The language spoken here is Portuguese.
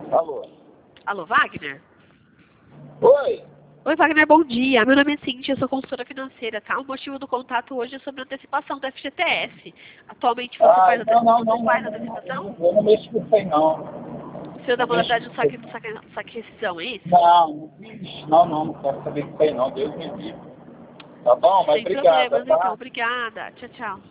Alô? Alô, Wagner? Oi? Oi, Wagner, bom dia. Meu nome é Cintia, eu sou consultora financeira, tá? O motivo do contato hoje é sobre a antecipação do FGTS. Atualmente você faz antecipação? Eu não mexo com isso aí, não. O senhor da Não mexo modalidade do com isso aí. saque e rescisão, é isso? Não quero saber disso aí, não. Deus me livre. Tá bom? Mas Sem obrigado, problemas, então. tá? Obrigada. Tchau, tchau.